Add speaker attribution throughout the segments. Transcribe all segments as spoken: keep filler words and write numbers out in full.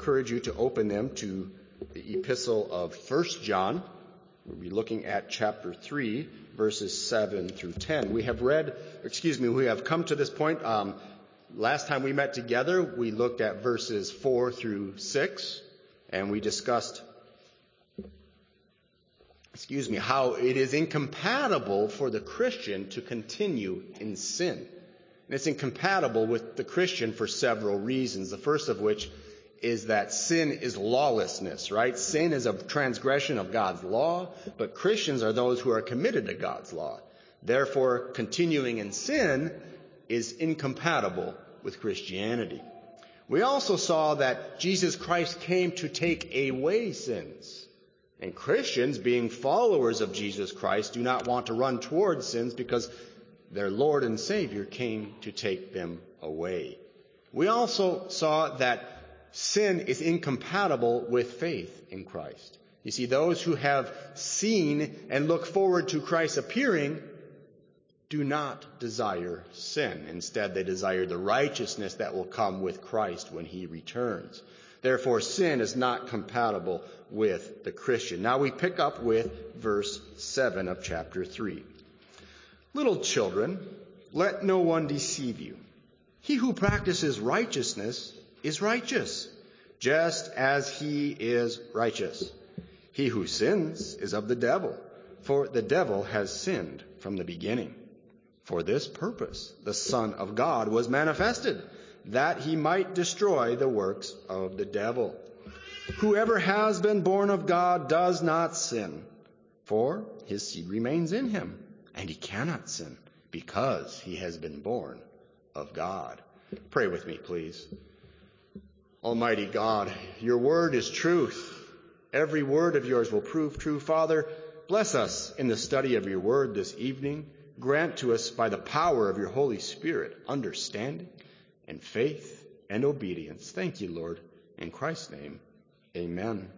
Speaker 1: encourage you to open them to the epistle of First John. We'll be looking at chapter three, verses seven through ten. We have read, excuse me, we have come to this point. Um, last time we met together, we looked at verses four through six, and we discussed, excuse me, how it is incompatible for the Christian to continue in sin. And it's incompatible with the Christian for several reasons. The first of which is that sin is lawlessness, right? Sin is a transgression of God's law, but Christians are those who are committed to God's law. Therefore, continuing in sin is incompatible with Christianity. We also saw that Jesus Christ came to take away sins. And Christians, being followers of Jesus Christ, do not want to run towards sins because their Lord and Savior came to take them away. We also saw that sin is incompatible with faith in Christ. You see, those who have seen and look forward to Christ's appearing do not desire sin. Instead, they desire the righteousness that will come with Christ when he returns. Therefore, sin is not compatible with the Christian. Now we pick up with verse seven of chapter three. Little children, let no one deceive you. He who practices righteousness is righteous, just as he is righteous. He who sins is of the devil, for the devil has sinned from the beginning. For this purpose the Son of God was manifested, that he might destroy the works of the devil. Whoever has been born of God does not sin, for his seed remains in him, and he cannot sin, because he has been born of God. Pray with me, please. Almighty God, your word is truth. Every word of yours will prove true. Father, bless us in the study of your word this evening. Grant to us by the power of your Holy Spirit understanding and faith and obedience. Thank you, Lord. In Christ's name, amen.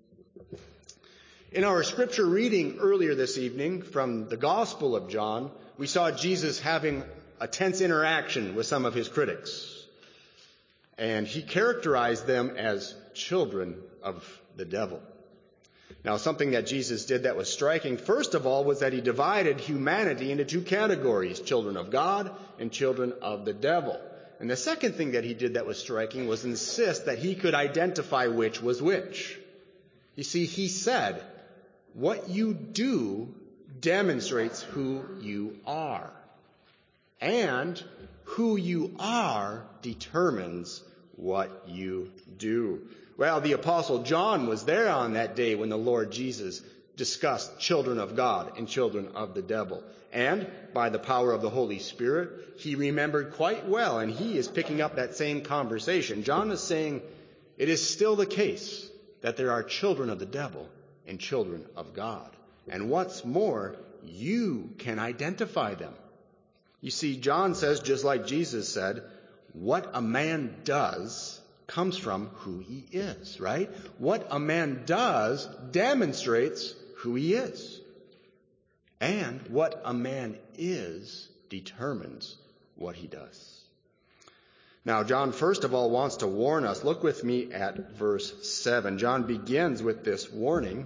Speaker 1: In our scripture reading earlier this evening from the Gospel of John, we saw Jesus having a tense interaction with some of his critics. And he characterized them as children of the devil. Now, something that Jesus did that was striking, first of all, was that he divided humanity into two categories, children of God and children of the devil. And the second thing that he did that was striking was insist that he could identify which was which. You see, he said, what you do demonstrates who you are. And who you are determines what you do. Well, the Apostle John was there on that day when the Lord Jesus discussed children of God and children of the devil. And by the power of the Holy Spirit, he remembered quite well, and he is picking up that same conversation. John is saying it is still the case that there are children of the devil and children of God. And what's more, you can identify them. You see, John says, just like Jesus said, what a man does comes from who he is, right? What a man does demonstrates who he is. And what a man is determines what he does. Now, John, first of all, wants to warn us. Look with me at verse seven. John begins with this warning.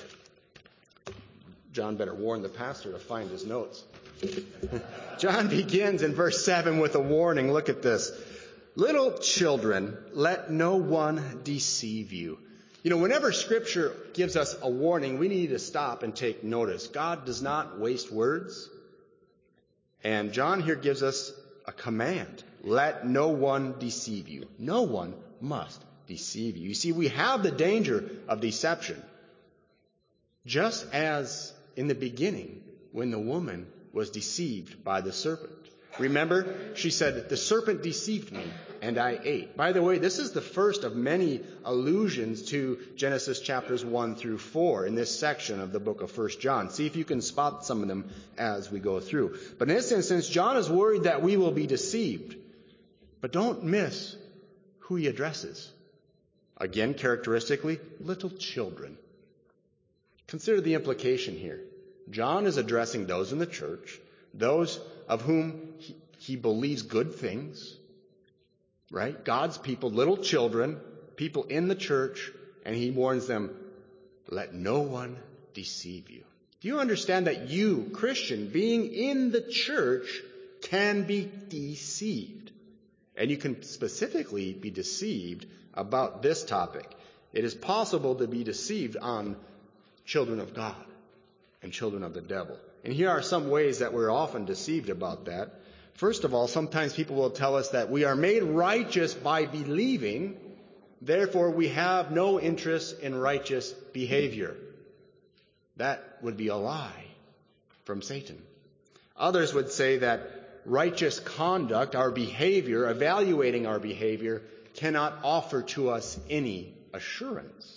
Speaker 1: John better warn the pastor to find his notes. John begins in verse seven with a warning. Look at this. Little children, let no one deceive you. You know, whenever Scripture gives us a warning, we need to stop and take notice. God does not waste words. And John here gives us a command. Let no one deceive you. No one must deceive you. You see, we have the danger of deception. Just as in the beginning, when the woman was deceived by the serpent. Remember, she said, the serpent deceived me and I ate. By the way, this is the first of many allusions to Genesis chapters one through four in this section of the book of First John. See if you can spot some of them as we go through. But in this instance, John is worried that we will be deceived. But don't miss who he addresses. Again, characteristically, little children. Consider the implication here. John is addressing those in the church, those of whom he, he believes good things, right? God's people, little children, people in the church, and he warns them, let no one deceive you. Do you understand that you, Christian, being in the church, can be deceived? And you can specifically be deceived about this topic. It is possible to be deceived on children of God and children of the devil. And here are some ways that we're often deceived about that. First of all, sometimes people will tell us that we are made righteous by believing, therefore we have no interest in righteous behavior. That would be a lie from Satan. Others would say that righteous conduct, our behavior, evaluating our behavior, cannot offer to us any assurance.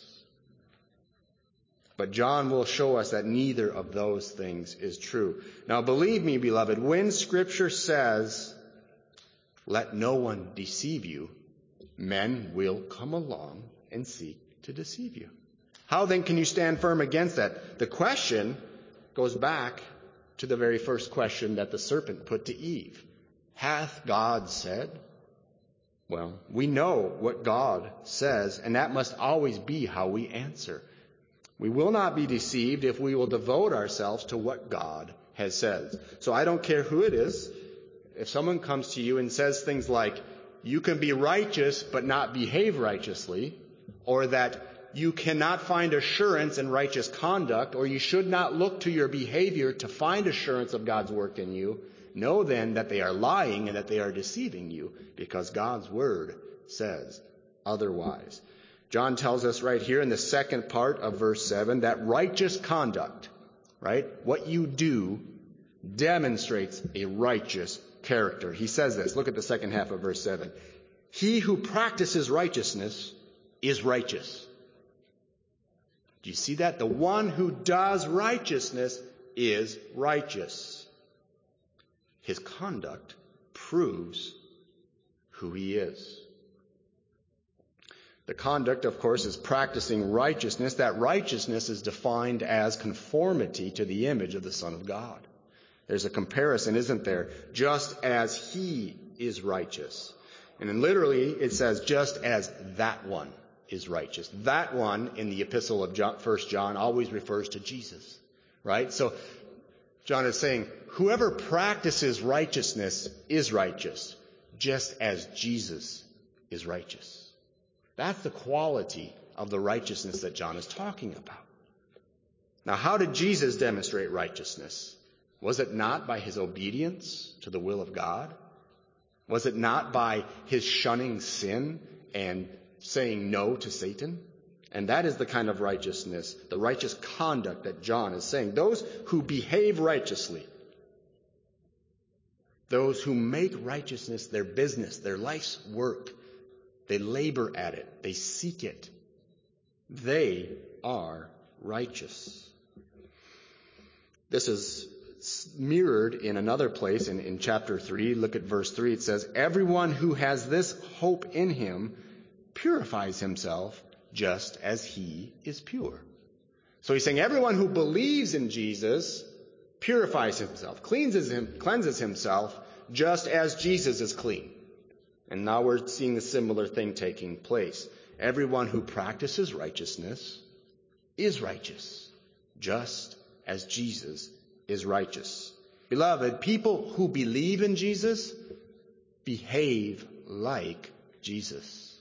Speaker 1: But John will show us that neither of those things is true. Now, believe me, beloved, when Scripture says, let no one deceive you, men will come along and seek to deceive you. How then can you stand firm against that? The question goes back to the very first question that the serpent put to Eve. Hath God said? Well, we know what God says, and that must always be how we answer. We will not be deceived if we will devote ourselves to what God has said. So I don't care who it is. If someone comes to you and says things like, you can be righteous but not behave righteously, or that you cannot find assurance in righteous conduct, or you should not look to your behavior to find assurance of God's work in you, know then that they are lying and that they are deceiving you, because God's word says otherwise. John tells us right here in the second part of verse seven that righteous conduct, right, what you do demonstrates a righteous character. He says this. Look at the second half of verse seven. He who practices righteousness is righteous. Do you see that? The one who does righteousness is righteous. His conduct proves who he is. The conduct, of course, is practicing righteousness. That righteousness is defined as conformity to the image of the Son of God. There's a comparison, isn't there? Just as he is righteous. And then literally it says, just as that one is righteous. That one in the epistle of John, First John always refers to Jesus, right? So John is saying, whoever practices righteousness is righteous, just as Jesus is righteous. That's the quality of the righteousness that John is talking about. Now, how did Jesus demonstrate righteousness? Was it not by his obedience to the will of God? Was it not by his shunning sin and saying no to Satan? And that is the kind of righteousness, the righteous conduct that John is saying. Those who behave righteously, those who make righteousness their business, their life's work, they labor at it, they seek it, they are righteous. This is mirrored in another place in, in chapter three. Look at verse three. It says, everyone who has this hope in him purifies himself just as he is pure. So he's saying everyone who believes in Jesus purifies himself, cleanses him, cleanses himself just as Jesus is clean. And now we're seeing a similar thing taking place. Everyone who practices righteousness is righteous, just as Jesus is righteous. Beloved, people who believe in Jesus behave like Jesus.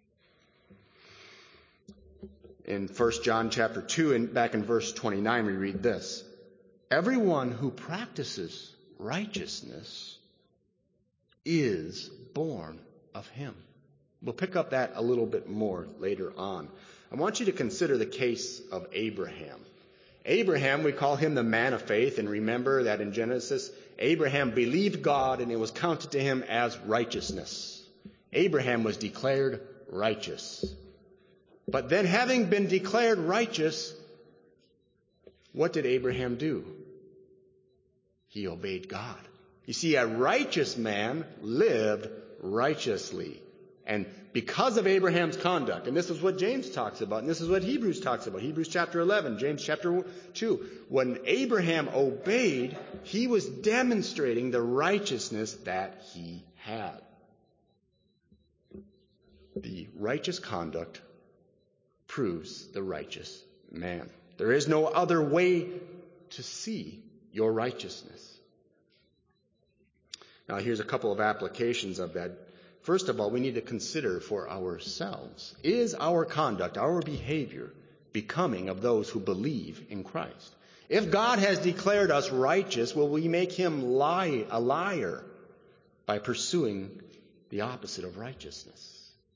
Speaker 1: In First John chapter two, and back in verse twenty-nine, we read this. Everyone who practices righteousness is born of him. We'll pick up that a little bit more later on. I want you to consider the case of Abraham. Abraham, we call him the man of faith, and remember that in Genesis, Abraham believed God and it was counted to him as righteousness. Abraham was declared righteous. But then, having been declared righteous, what did Abraham do? He obeyed God. You see, a righteous man lived righteously. And because of Abraham's conduct, and this is what James talks about, and this is what Hebrews talks about, Hebrews chapter eleven, James chapter two, when Abraham obeyed, he was demonstrating the righteousness that he had. The righteous conduct proves the righteous man. There is no other way to see your righteousness. Now, here's a couple of applications of that. First of all, we need to consider for ourselves, is our conduct, our behavior, becoming of those who believe in Christ? If God has declared us righteous, will we make him lie, a liar by pursuing the opposite of righteousness?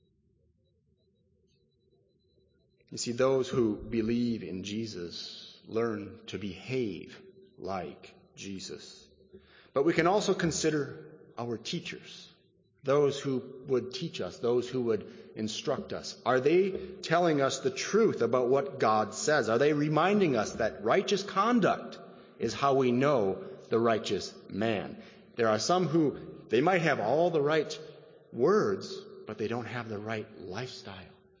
Speaker 1: You see, those who believe in Jesus learn to behave like Jesus. But we can also consider our teachers, those who would teach us, those who would instruct us. Are they telling us the truth about what God says? Are they reminding us that righteous conduct is how we know the righteous man? There are some who, they might have all the right words, but they don't have the right lifestyle.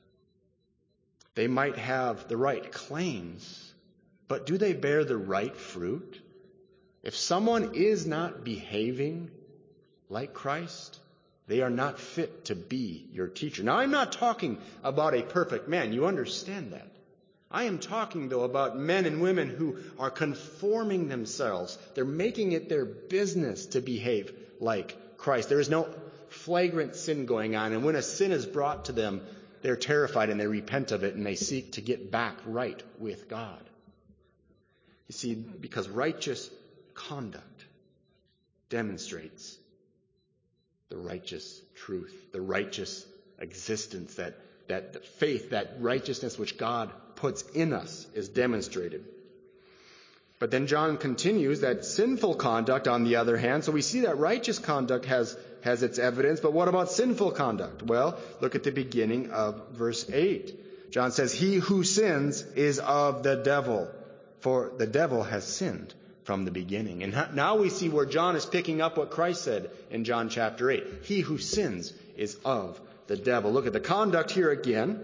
Speaker 1: They might have the right claims, but do they bear the right fruit? If someone is not behaving like Christ, they are not fit to be your teacher. Now, I'm not talking about a perfect man. You understand that. I am talking, though, about men and women who are conforming themselves. They're making it their business to behave like Christ. There is no flagrant sin going on, and when a sin is brought to them, they're terrified and they repent of it and they seek to get back right with God. You see, because righteous conduct demonstrates the righteous truth, the righteous existence, that, that, that faith, that righteousness which God puts in us is demonstrated. But then John continues that sinful conduct, on the other hand, so we see that righteous conduct has, has its evidence, but what about sinful conduct? Well, look at the beginning of verse eight. John says, "He who sins is of the devil, for the devil has sinned from the beginning." And now we see where John is picking up what Christ said in John chapter eight. He who sins is of the devil. Look at the conduct here again.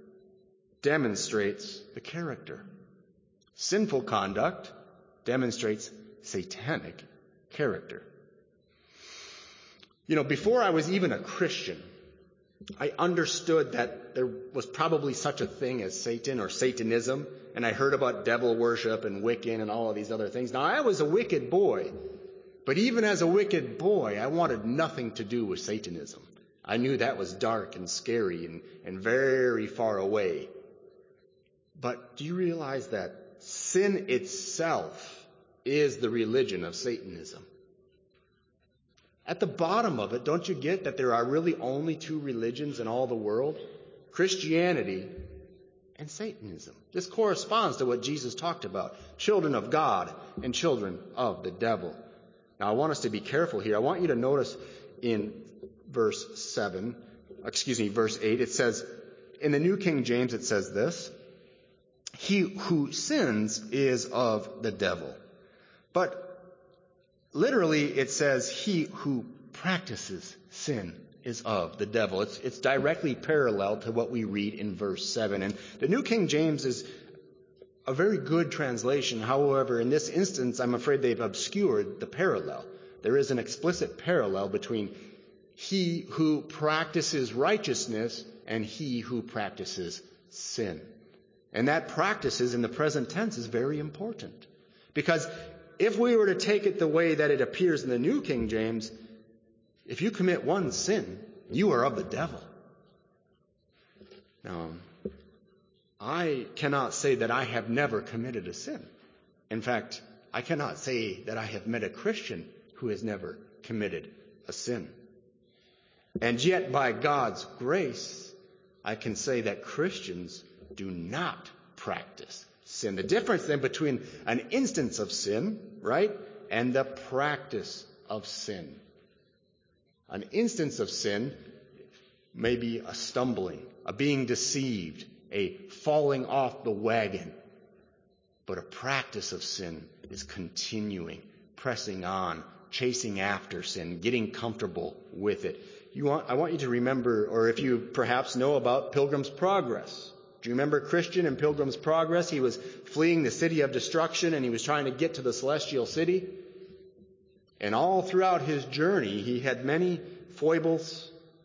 Speaker 1: Demonstrates the character. Sinful conduct demonstrates satanic character. You know, before I was even a Christian, I understood that there was probably such a thing as Satan or Satanism, and I heard about devil worship and Wiccan and all of these other things. Now, I was a wicked boy, but even as a wicked boy, I wanted nothing to do with Satanism. I knew that was dark and scary and, and very far away. But do you realize that sin itself is the religion of Satanism? At the bottom of it, don't you get that there are really only two religions in all the world? Christianity and Satanism. This corresponds to what Jesus talked about. Children of God and children of the devil. Now, I want us to be careful here. I want you to notice in verse seven, excuse me, verse eight, it says, in the New King James, it says this: "He who sins is of the devil." But literally, it says, "He who practices sin is of the devil." It's, it's directly parallel to what we read in verse seven. And the New King James is a very good translation. However, in this instance, I'm afraid they've obscured the parallel. There is an explicit parallel between he who practices righteousness and he who practices sin. And that practices in the present tense is very important. Because if we were to take it the way that it appears in the New King James, if you commit one sin, you are of the devil. Now, I cannot say that I have never committed a sin. In fact, I cannot say that I have met a Christian who has never committed a sin. And yet, by God's grace, I can say that Christians do not practice sin. The difference then between an instance of sin, right, and the practice of sin. An instance of sin may be a stumbling, a being deceived, a falling off the wagon. But a practice of sin is continuing, pressing on, chasing after sin, getting comfortable with it. You want, I want you to remember, or if you perhaps know about Pilgrim's Progress. Do you remember Christian in Pilgrim's Progress? He was fleeing the city of destruction and he was trying to get to the celestial city. And all throughout his journey, he had many foibles,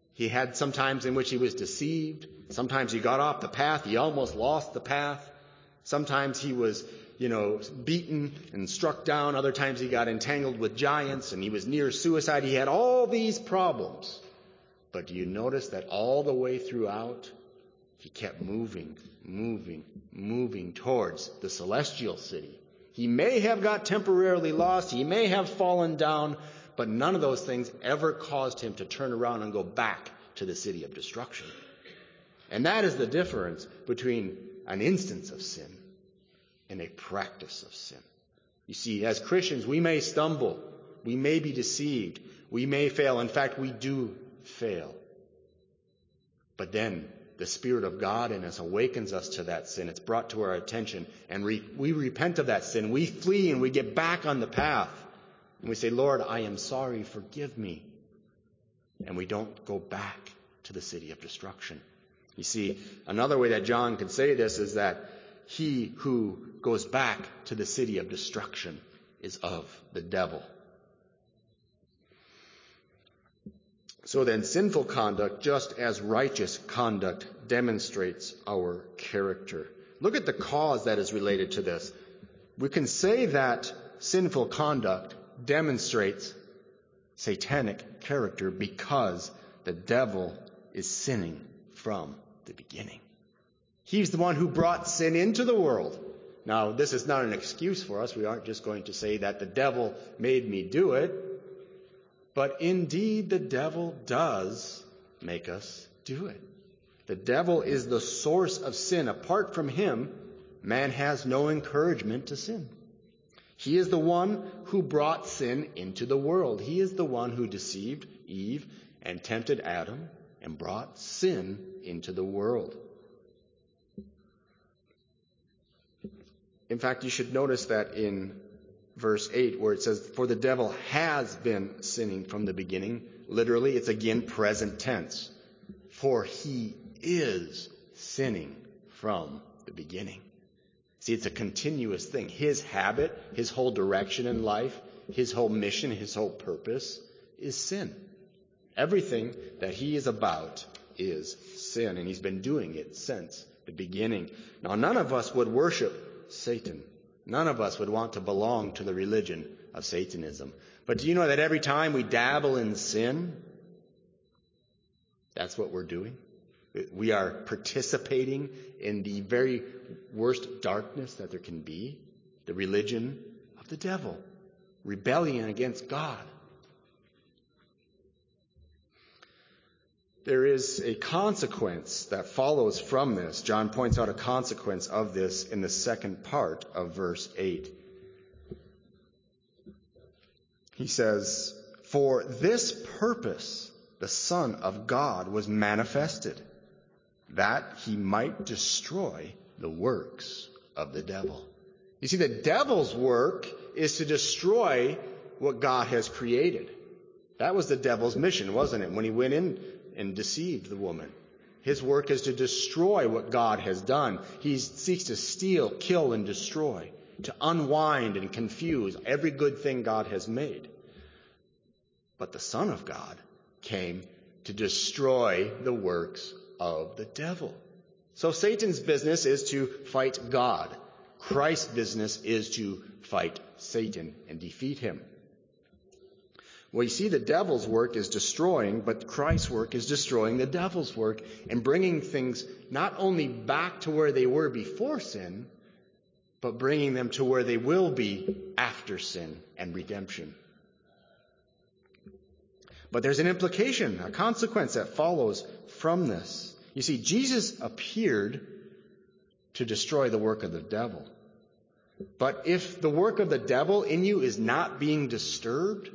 Speaker 1: He had some times in which he was deceived. Sometimes he got off the path. He almost lost the path. Sometimes he was, you know, beaten and struck down. Other times he got entangled with giants and he was near suicide. He had all these problems. But do you notice that all the way throughout, he kept moving, moving, moving towards the celestial city. He may have got temporarily lost. He may have fallen down. But none of those things ever caused him to turn around and go back to the city of destruction. And that is the difference between an instance of sin and a practice of sin. You see, as Christians, we may stumble. We may be deceived. We may fail. In fact, we do fail. But then the Spirit of God in us awakens us to that sin. It's brought to our attention. And re- we repent of that sin. We flee and we get back on the path. And we say, Lord, I am sorry, forgive me. And we don't go back to the city of destruction. You see, another way that John could say this is that he who goes back to the city of destruction is of the devil. So then, sinful conduct, just as righteous conduct, demonstrates our character. Look at the cause that is related to this. We can say that sinful conduct demonstrates satanic character because the devil is sinning from the beginning. He's the one who brought sin into the world. Now, this is not an excuse for us. We aren't just going to say that the devil made me do it. But indeed, the devil does make us do it. The devil is the source of sin. Apart from him, man has no encouragement to sin. He is the one who brought sin into the world. He is the one who deceived Eve and tempted Adam and brought sin into the world. In fact, you should notice that in verse eight where it says, for the devil has been sinning from the beginning. Literally, it's again present tense. For he is sinning from the beginning. See, it's a continuous thing. His habit, his whole direction in life, his whole mission, his whole purpose is sin. Everything that he is about is sin, and he's been doing it since the beginning. Now, none of us would worship Satan. None of us would want to belong to the religion of Satanism. But do you know that every time we dabble in sin, that's what we're doing? We are participating in the very worst darkness that there can be, the religion of the devil, rebellion against God. There is a consequence that follows from this. John points out a consequence of this in the second part of verse eight. He says, for this purpose the Son of God was manifested, that he might destroy the works of the devil. You see, the devil's work is to destroy what God has created. That was the devil's mission, wasn't it? When he went in and deceived the woman. His work is to destroy what God has done. He seeks to steal, kill, and destroy, to unwind and confuse every good thing God has made. But the Son of God came to destroy the works of the devil. So Satan's business is to fight God. Christ's business is to fight Satan and defeat him. Well, you see, the devil's work is destroying, but Christ's work is destroying the devil's work and bringing things not only back to where they were before sin, but bringing them to where they will be after sin and redemption. But there's an implication, a consequence that follows from this. You see, Jesus appeared to destroy the work of the devil. But if the work of the devil in you is not being disturbed,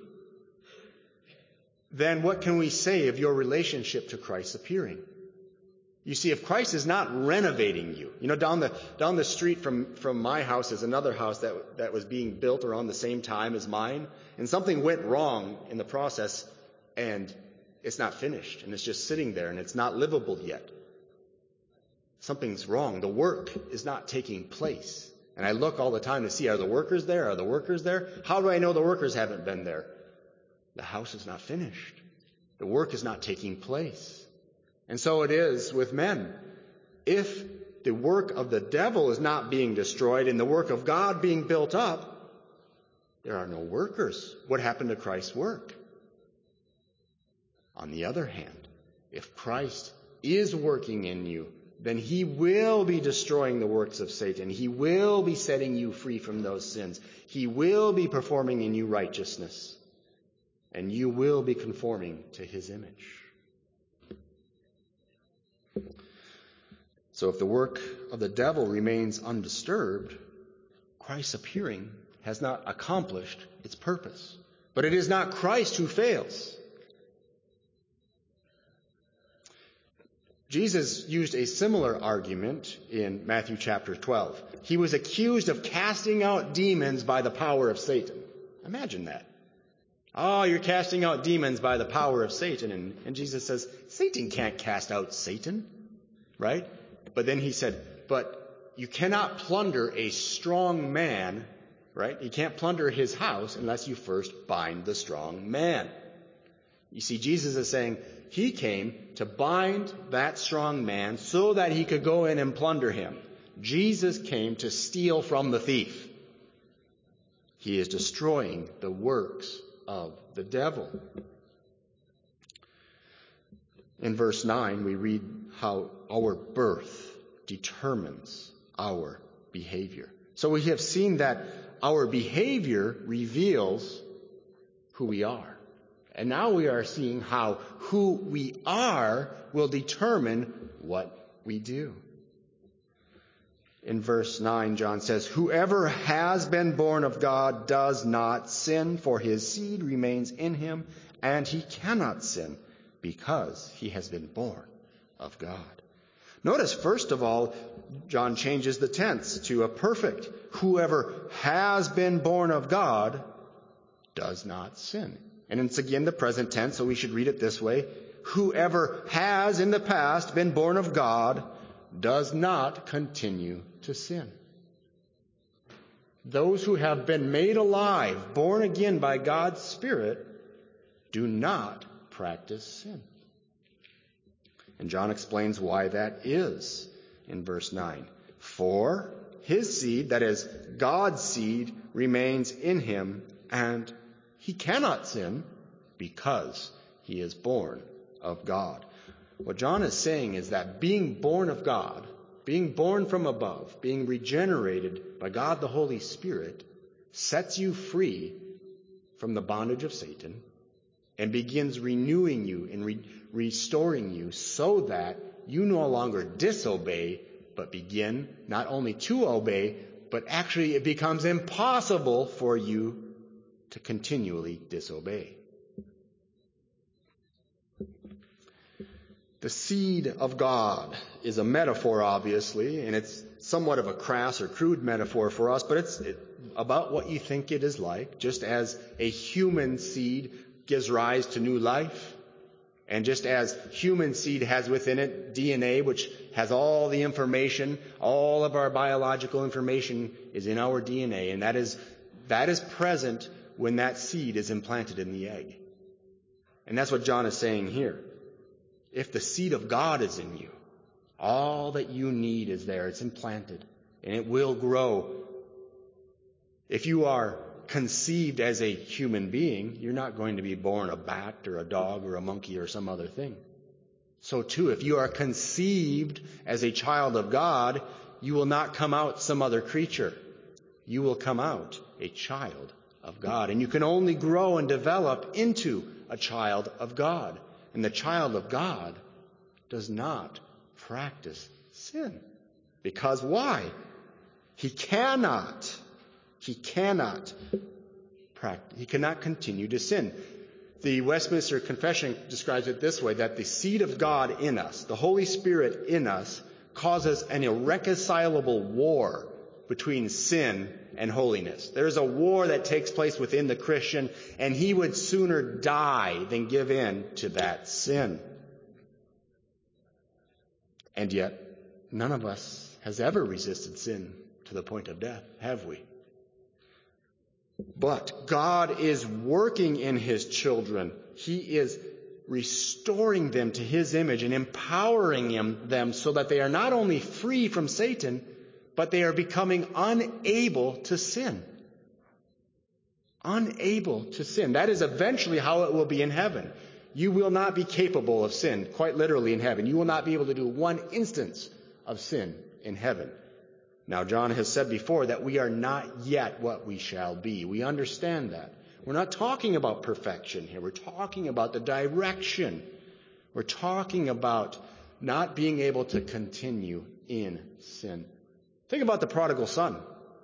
Speaker 1: then what can we say of your relationship to Christ's appearing? You see, if Christ is not renovating you, you know, down the down the street from, from my house is another house that, that was being built around the same time as mine, and something went wrong in the process, and it's not finished, and it's just sitting there, and it's not livable yet. Something's wrong. The work is not taking place. And I look all the time to see, are the workers there? Are the workers there? How do I know the workers haven't been there? The house is not finished. The work is not taking place. And so it is with men. If the work of the devil is not being destroyed and the work of God being built up, there are no workers. What happened to Christ's work? On the other hand, if Christ is working in you, then he will be destroying the works of Satan. He will be setting you free from those sins. He will be performing in you righteousness. And you will be conforming to his image. So if the work of the devil remains undisturbed, Christ's appearing has not accomplished its purpose. But it is not Christ who fails. Jesus used a similar argument in Matthew chapter twelve. He was accused of casting out demons by the power of Satan. Imagine that. Oh, you're casting out demons by the power of Satan. And, and Jesus says, Satan can't cast out Satan, right? But then he said, but you cannot plunder a strong man, right? You can't plunder his house unless you first bind the strong man. You see, Jesus is saying he came to bind that strong man so that he could go in and plunder him. Jesus came to steal from the thief. He is destroying the works of the devil. In verse nine, we read how our birth determines our behavior. So we have seen that our behavior reveals who we are. And now we are seeing how who we are will determine what we do. In verse nine, John says, whoever has been born of God does not sin, for his seed remains in him, and he cannot sin because he has been born of God. Notice, first of all, John changes the tense to a perfect. Whoever has been born of God does not sin. And it's again the present tense, so we should read it this way. Whoever has in the past been born of God does not continue to sin. Those who have been made alive, born again by God's Spirit, do not practice sin. And John explains why that is in verse nine. For his seed, that is, God's seed, remains in him, and he cannot sin because he is born of God. What John is saying is that being born of God, being born from above, being regenerated by God the Holy Spirit, sets you free from the bondage of Satan and begins renewing you and re- restoring you so that you no longer disobey, but begin not only to obey, but actually it becomes impossible for you to continually disobey. The seed of God is a metaphor, obviously, and it's somewhat of a crass or crude metaphor for us, but it's about what you think it is like. Just as a human seed gives rise to new life, and just as human seed has within it D N A, which has all the information, all of our biological information is in our D N A, and that is that is present when that seed is implanted in the egg. And that's what John is saying here. If the seed of God is in you, all that you need is there. It's implanted, and it will grow. If you are conceived as a human being, you're not going to be born a bat or a dog or a monkey or some other thing. So too, if you are conceived as a child of God, you will not come out some other creature. You will come out a child of God. And you can only grow and develop into a child of God. And the child of God does not practice sin. Because why? He cannot. He cannot practice. He cannot continue to sin. The Westminster Confession describes it this way, that the seed of God in us, the Holy Spirit in us, causes an irreconcilable war between sin and holiness. There's a war that takes place within the Christian, and he would sooner die than give in to that sin. And yet, none of us has ever resisted sin to the point of death, have we? But God is working in his children. He is restoring them to his image and empowering them, them so that they are not only free from Satan, but they are becoming unable to sin. Unable to sin. That is eventually how it will be in heaven. You will not be capable of sin, quite literally in heaven. You will not be able to do one instance of sin in heaven. Now, John has said before that we are not yet what we shall be. We understand that. We're not talking about perfection here. We're talking about the direction. We're talking about not being able to continue in sin. Think about the prodigal son.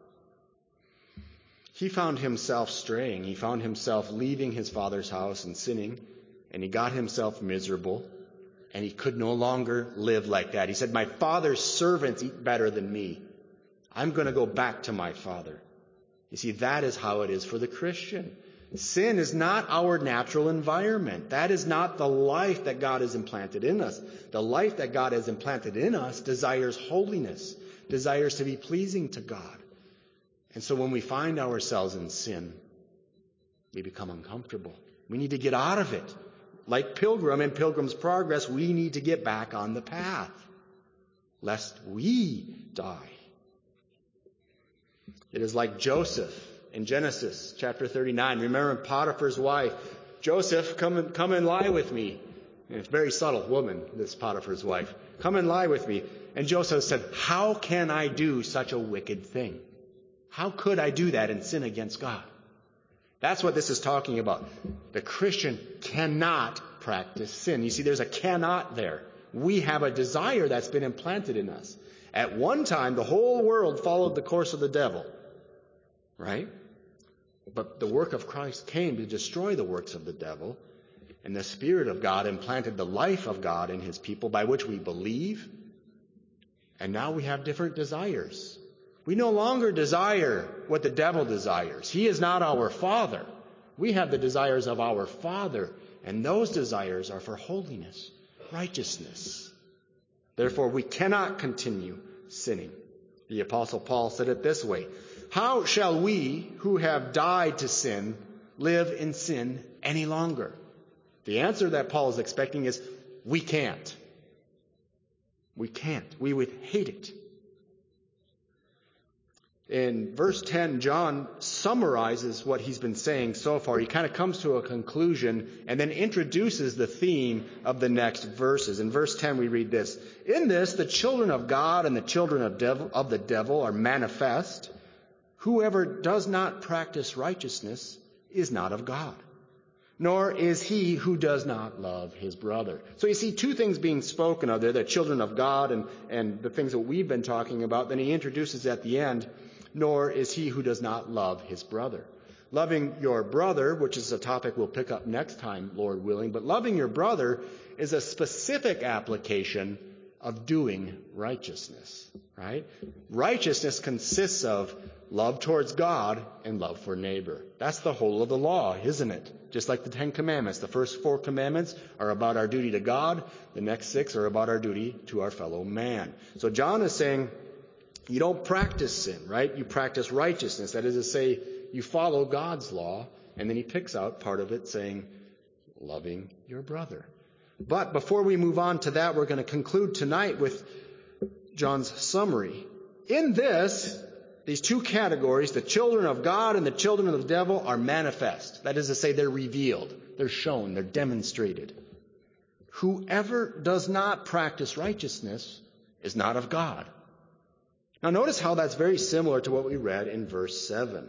Speaker 1: He found himself straying. He found himself leaving his father's house and sinning, and he got himself miserable, and he could no longer live like that. He said, my father's servants eat better than me. I'm going to go back to my father. You see, that is how it is for the Christian. Sin is not our natural environment. That is not the life that God has implanted in us. The life that God has implanted in us desires holiness, desires to be pleasing to God. And so when we find ourselves in sin, we become uncomfortable. We need to get out of it. Like Pilgrim in Pilgrim's Progress, we need to get back on the path, lest we die. It is like Joseph in Genesis chapter thirty-nine. Remember Potiphar's wife, Joseph, come and, come and lie with me. And it's a very subtle woman, this Potiphar's wife. Come and lie with me. And Joseph said, how can I do such a wicked thing? How could I do that and sin against God? That's what this is talking about. The Christian cannot practice sin. You see, there's a cannot there. We have a desire that's been implanted in us. At one time, the whole world followed the course of the devil. Right? But the work of Christ came to destroy the works of the devil. And the Spirit of God implanted the life of God in his people by which we believe. And now we have different desires. We no longer desire what the devil desires. He is not our Father. We have the desires of our Father, and those desires are for holiness, righteousness. Therefore, we cannot continue sinning. The Apostle Paul said it this way, how shall we who have died to sin live in sin any longer? The answer that Paul is expecting is, we can't. We can't. We would hate it. In verse ten, John summarizes what he's been saying so far. He kind of comes to a conclusion and then introduces the theme of the next verses. In verse ten, we read this. In this, the children of God and the children of, devil, of the devil are manifest. Whoever does not practice righteousness is not of God, nor is he who does not love his brother. So you see two things being spoken of there, the children of God and, and the things that we've been talking about. Then he introduces at the end, nor is he who does not love his brother. Loving your brother, which is a topic we'll pick up next time, Lord willing, but loving your brother is a specific application of doing righteousness, right? Righteousness consists of love towards God and love for neighbor. That's the whole of the law, isn't it? Just like the Ten Commandments. The first four commandments are about our duty to God. The next six are about our duty to our fellow man. So John is saying, you don't practice sin, right? You practice righteousness. That is to say, you follow God's law. And then he picks out part of it saying, loving your brother. But before we move on to that, we're going to conclude tonight with John's summary. In this, these two categories, the children of God and the children of the devil, are manifest. That is to say, they're revealed, they're shown, they're demonstrated. Whoever does not practice righteousness is not of God. Now notice how that's very similar to what we read in verse seven.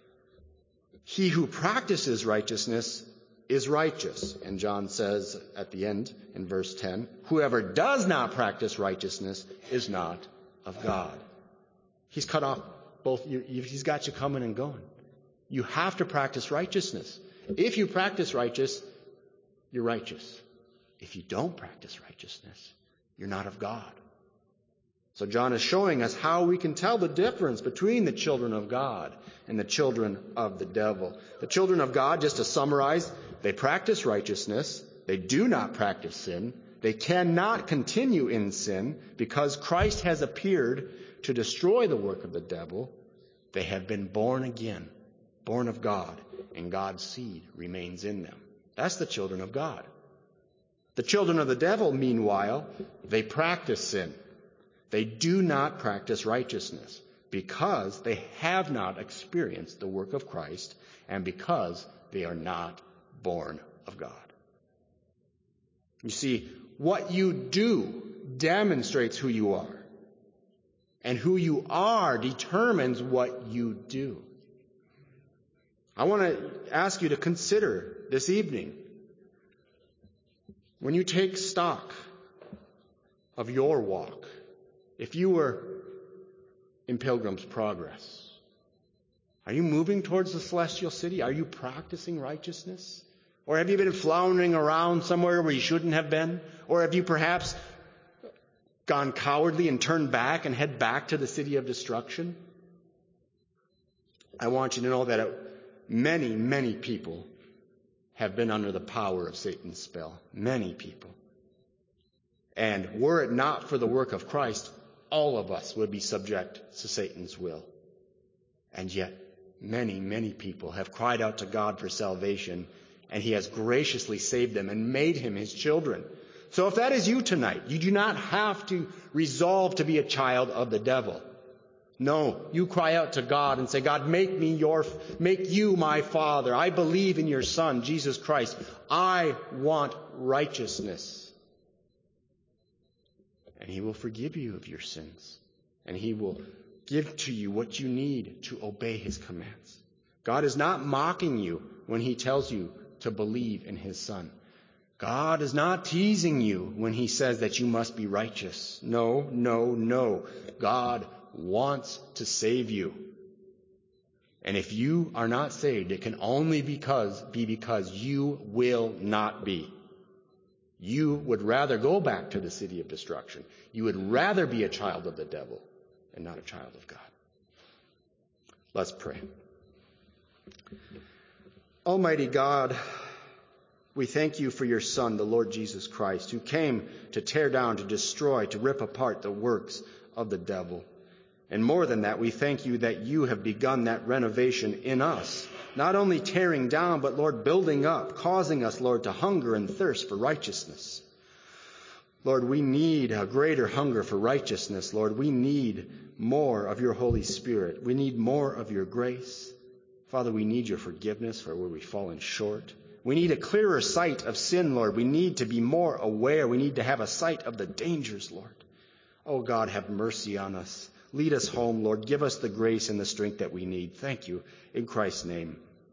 Speaker 1: He who practices righteousness is righteous. And John says at the end in verse ten, whoever does not practice righteousness is not of God. He's cut off both. He's got you coming and going. You have to practice righteousness. If you practice righteous, you're righteous. If you don't practice righteousness, you're not of God. So John is showing us how we can tell the difference between the children of God and the children of the devil. The children of God, just to summarize, they practice righteousness. They do not practice sin. They cannot continue in sin because Christ has appeared to destroy the work of the devil. They have been born again, born of God, and God's seed remains in them. That's the children of God. The children of the devil, meanwhile, they practice sin. They do not practice righteousness because they have not experienced the work of Christ and because they are not born of God. You see, what you do demonstrates who you are. And who you are determines what you do. I want to ask you to consider this evening, when you take stock of your walk, if you were in Pilgrim's Progress, are you moving towards the celestial city? Are you practicing righteousness? Or have you been floundering around somewhere where you shouldn't have been? Or have you perhaps gone cowardly and turned back and head back to the city of destruction? I want you to know that many, many people have been under the power of Satan's spell. Many people. And were it not for the work of Christ, all of us would be subject to Satan's will. And yet, many, many people have cried out to God for salvation, and he has graciously saved them and made him his children. So if that is you tonight, you do not have to resolve to be a child of the devil. No, you cry out to God and say, God, make me your, make you my Father. I believe in your Son, Jesus Christ. I want righteousness. And he will forgive you of your sins. And he will give to you what you need to obey his commands. God is not mocking you when he tells you to believe in his Son. God is not teasing you when he says that you must be righteous. No, no, no. God wants to save you. And if you are not saved, it can only because, be because you will not be. You would rather go back to the city of destruction. You would rather be a child of the devil and not a child of God. Let's pray. Almighty God, we thank you for your Son, the Lord Jesus Christ, who came to tear down, to destroy, to rip apart the works of the devil. And more than that, we thank you that you have begun that renovation in us, not only tearing down, but, Lord, building up, causing us, Lord, to hunger and thirst for righteousness. Lord, we need a greater hunger for righteousness. Lord, we need more of your Holy Spirit. We need more of your grace. Father, we need your forgiveness for where we've fallen short. We need a clearer sight of sin, Lord. We need to be more aware. We need to have a sight of the dangers, Lord. Oh, God, have mercy on us. Lead us home, Lord. Give us the grace and the strength that we need. Thank you. In Christ's name,